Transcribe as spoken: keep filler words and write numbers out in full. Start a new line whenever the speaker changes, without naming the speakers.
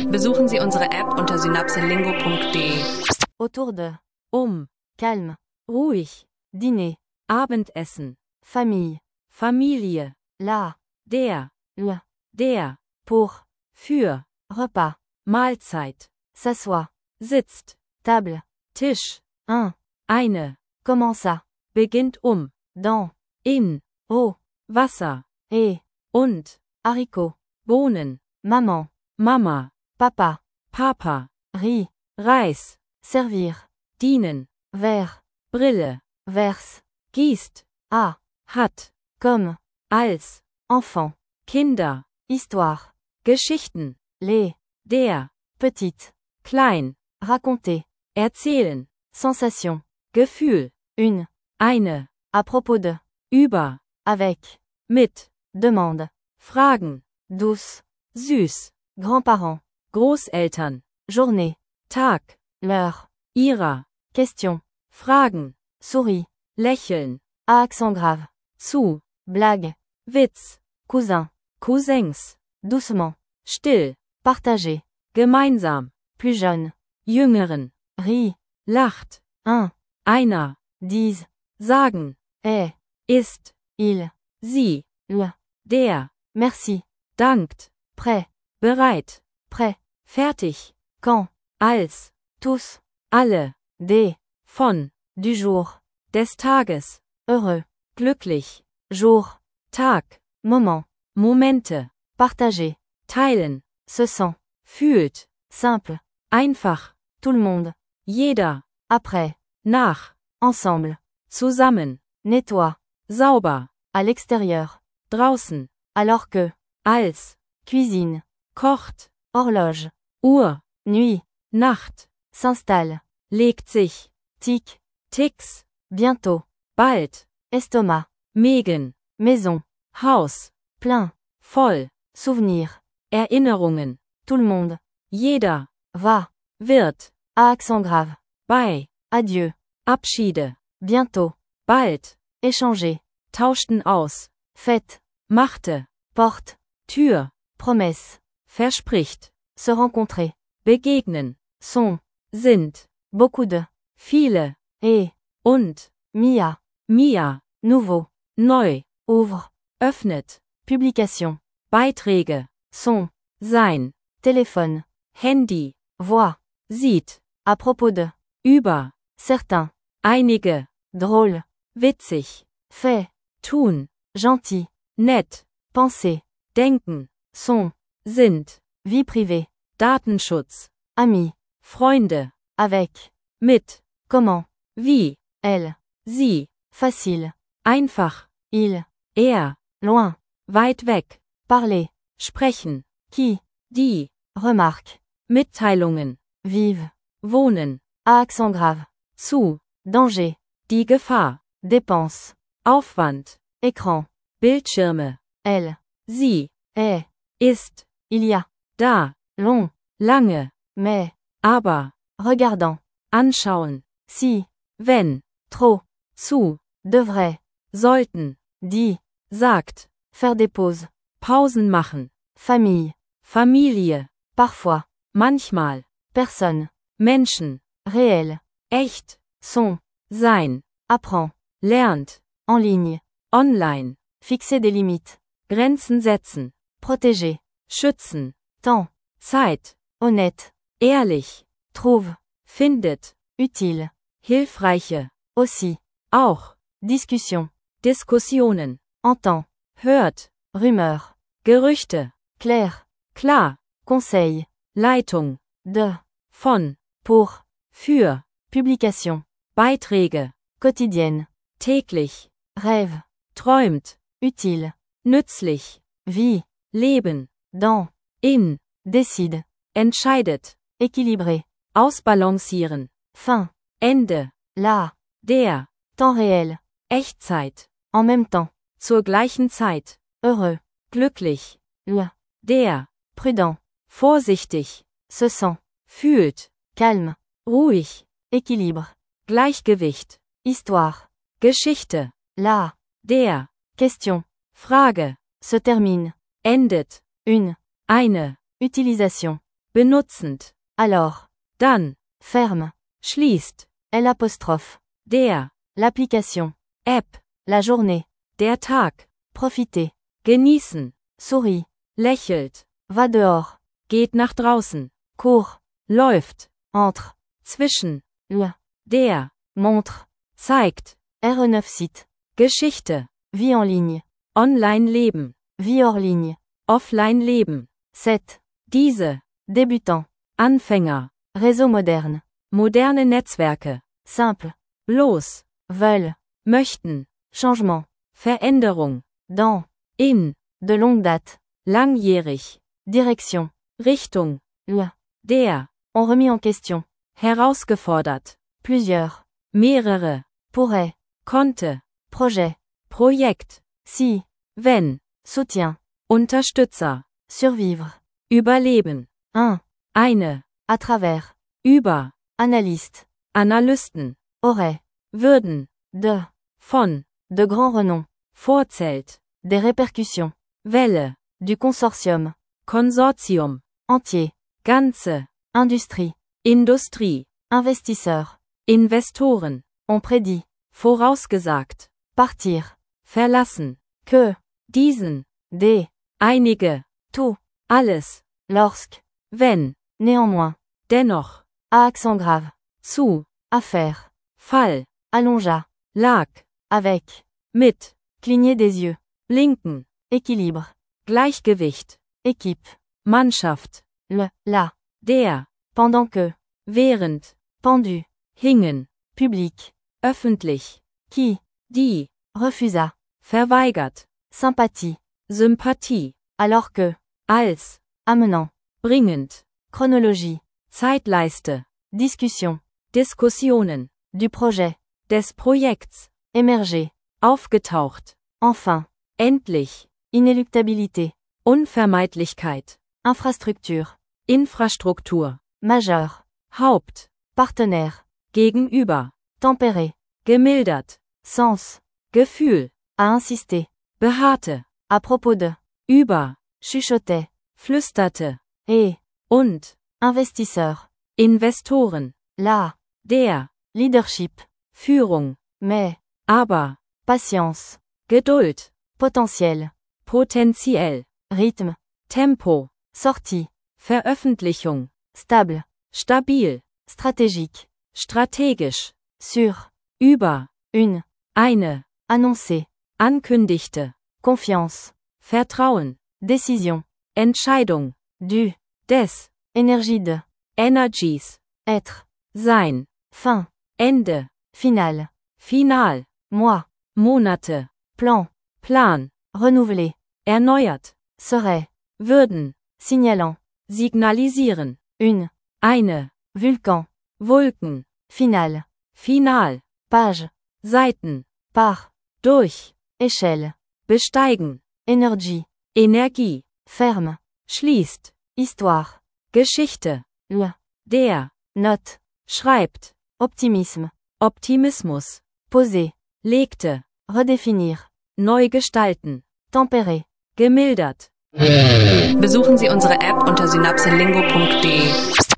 Besuchen Sie unsere App unter synapselingo punkt de.
Autour de.
Um.
Calme.
Ruhig.
Dîner.
Abendessen.
Famille.
Familie.
La.
Der.
Le.
Der.
Pour.
Für.
Repas.
Mahlzeit.
S'assoit.
Sitzt.
Table.
Tisch.
Un.
Eine.
Comment ça?
Beginnt um.
Dans.
In.
Eau.
Wasser.
Et.
Und.
Haricot.
Bohnen.
Maman.
Mama.
Papa.
Papa.
Riz.
Reis.
Servir.
Dienen.
Verre.
Brille.
Verse.
Gießt.
À.
Hat.
Comme.
Als.
Enfant.
Kinder.
Histoire.
Geschichten.
Les.
Der.
Petite.
Klein.
Raconter.
Erzählen.
Sensation.
Gefühl.
Une.
Eine.
À propos de.
Über.
Avec.
Mit.
Demande.
Fragen.
Douce.
Süß.
Grands-parents.
Großeltern.
Journée.
Tag.
L'heure.
Ihrer.
Question.
Fragen.
Souris.
Lächeln.
À accent grave.
Zu.
Blague.
Witz.
Cousin.
Cousins.
Doucement.
Still.
Partager.
Gemeinsam.
Plus jeune.
Jüngeren.
Rit.
Lacht.
Un.
Einer.
Dise.
Sagen.
Est.
Ist.
Il.
Sie.
Le.
Der.
Merci.
Dankt.
Prêt.
Bereit.
Prêt.
Fertig.
Quand.
Als.
Tous.
Alle.
Des.
Von.
Du jour.
Des Tages.
Heureux.
Glücklich.
Jour.
Tag.
Moment.
Momente.
Partager.
Teilen.
Se sent.
Fühlt.
Simple.
Einfach.
Tout le monde.
Jeder.
Après.
Nach.
Ensemble.
Zusammen.
Nettoie.
Sauber.
À l'extérieur.
Draußen.
Alors que.
Als.
Cuisine.
Kocht.
Horloge.
Uhr.
Nuit.
Nacht.
S'installe.
Legt sich.
Tic.
Ticks.
Bientôt.
Bald.
Estomac.
Mägen.
Maison.
Haus.
Plein.
Voll.
Souvenir.
Erinnerungen.
Tout le monde.
Jeder.
Va.
Wird.
À accent grave.
Bei.
Adieu.
Abschiede.
Bientôt.
Bald.
Échanger.
Tauschten aus.
Fête.
Machte.
Porte.
Tür.
Promesse.
Verspricht.
Se rencontrer.
Begegnen.
Sont.
Sind.
Beaucoup de.
Viele.
Et.
Und.
Mia.
Mia.
Nouveau.
Neu.
Ouvre.
Öffnet.
Publication.
Beiträge.
Son.
Sein.
Téléphone.
Handy.
Voix.
Sieht.
À propos de.
Über.
Certains.
Einige.
Drôle.
Witzig.
Fait.
Tun.
Gentil.
Nett.
Penser.
Denken.
Sont.
Sind.
Vie privée.
Datenschutz.
Ami.
Freunde.
Avec.
Mit.
Comment.
Wie.
Elle.
Sie.
Facile.
Einfach.
Il.
Er.
Loin.
Weit weg.
Parler.
Sprechen.
Qui.
Die.
Remarque.
Mitteilungen.
Vive.
Wohnen.
À accent grave.
Zu.
Danger.
Die Gefahr.
Dépense.
Aufwand.
Écran.
Bildschirme.
Elle.
Sie.
Est.
Ist.
Il y a.
Da.
Long.
Lange.
Mais.
Aber.
Regardant.
Anschauen.
Si.
Wenn.
Trop.
Zu.
Devrait.
Sollten.
Dit.
Sagt.
Faire des pauses.
Pausen machen.
Famille.
Familie.
Parfois.
Manchmal.
Personne.
Menschen.
Réel.
Echt.
Son.
Sein.
Apprend.
Lernt.
En ligne.
Online.
Fixer des limites.
Grenzen setzen.
Protéger.
Schützen.
Temps.
Zeit.
Honnête.
Ehrlich.
Trouve.
Findet.
Utile.
Hilfreiche.
Aussi.
Auch.
Discussion.
Diskussionen.
Entend.
Hört.
Rumeur.
Gerüchte.
Clair.
Klar.
Conseil.
Leitung.
De.
Von.
Pour.
Für.
Publication.
Beiträge.
Quotidienne.
Täglich.
Rêve.
Träumt.
Utile.
Nützlich.
Vie.
Leben.
Dans.
In.
Décide.
Entscheidet.
Équilibré.
Ausbalancieren.
Fin.
Ende.
Là.
Der.
Temps réel.
Echtzeit.
En même temps.
Zur gleichen Zeit.
Heureux.
Glücklich.
Le.
Der.
Prudent.
Vorsichtig.
Se sent.
Fühlt.
Calme.
Ruhig.
Équilibre.
Gleichgewicht.
Histoire.
Geschichte.
La.
Der.
Question.
Frage.
Se termine.
Endet.
Une.
Eine.
Utilisation.
benutzend,
alors,
dann,
ferme,
schließt,
L apostrophe,
der,
l'application,
App,
la journée,
der Tag,
profiter,
genießen,
sourit,
lächelt,
va dehors,
geht nach draußen,
court,
läuft,
entre,
zwischen,
le,
der,
montre,
zeigt,
R E neuf site,
Geschichte,
vie en ligne,
Online-Leben,
vie hors ligne,
Offline-Leben,
sept,
diese,
débutant,
Anfänger,
réseau moderne,
moderne Netzwerke,
simple,
bloß,
veulent,
möchten,
changement,
Veränderung,
dans,
in,
de longue date,
langjährig,
direction, le,
Richtung, der,
ont remis en question,
herausgefordert,
plusieurs,
mehrere,
pourrait,
konnte,
projet,
Projekt,
si,
wenn,
soutien,
Unterstützer,
survivre,
überleben,
un,
eine,
à travers,
über,
analyste,
Analysten,
aurait,
würden,
de,
von,
de grand renom,
Vorzelt,
des répercussions,
Welle,
du consortium,
Konsortium,
entier,
ganze,
industrie,
Industrie,
investisseurs,
Investoren,
ont prédit,
vorausgesagt,
partir,
verlassen,
que,
diesen,
des,
einige,
tout,
alles,
lorsque,
wenn,
néanmoins,
dennoch,
à accent grave,
zu,
affaire,
Fall,
allongea,
lag,
avec,
mit,
cligner des yeux,
linken,
équilibre,
Gleichgewicht,
équipe,
Mannschaft,
le, la,
der,
pendant que,
während,
pendu,
hingen,
public,
öffentlich,
qui,
die,
refusa,
verweigert,
sympathie,
Sympathie,
alors que,
als,
amenant,
bringend,
chronologie,
Zeitleiste,
discussion,
Diskussionen,
du projet,
des Projekts,
émerger,
aufgetaucht,
enfin,
endlich,
inéluctabilité,
Unvermeidlichkeit,
infrastructure,
Infrastruktur,
majeur,
Haupt,
partenaire,
gegenüber,
tempéré,
gemildert,
sens,
Gefühl,
à insister,
beharrte,
à propos de,
über,
chuchotait,
flüsterte,
et,
und,
investisseur,
Investoren,
la,
der,
leadership,
Führung,
mais,
aber,
patience,
Geduld,
potentiel,
potenziell,
rythme,
Tempo,
sortie,
Veröffentlichung,
stable,
stabil,
stratégique,
strategisch,
sur,
über,
une,
eine,
annoncé,
ankündigte,
confiance,
Vertrauen,
décision,
Entscheidung,
du,
des,
énergie de,
Energies,
être,
sein,
fin,
Ende,
final,
final,
mois,
Monate,
plan,
Plan,
renouvelé,
erneuert,
serait,
würden,
signalant,
signalisieren,
une,
eine,
vulcan,
Vulken,
final,
final,
page,
Seiten,
par,
durch,
échelle,
besteigen,
énergie,
Energie,
ferme,
schließt,
histoire,
Geschichte,
le,
der,
note,
schreibt,
optimisme,
Optimismus,
poser,
legte,
redéfinir,
neu gestalten,
tempérer,
gemildert.
Besuchen Sie unsere App unter synapselingo punkt de.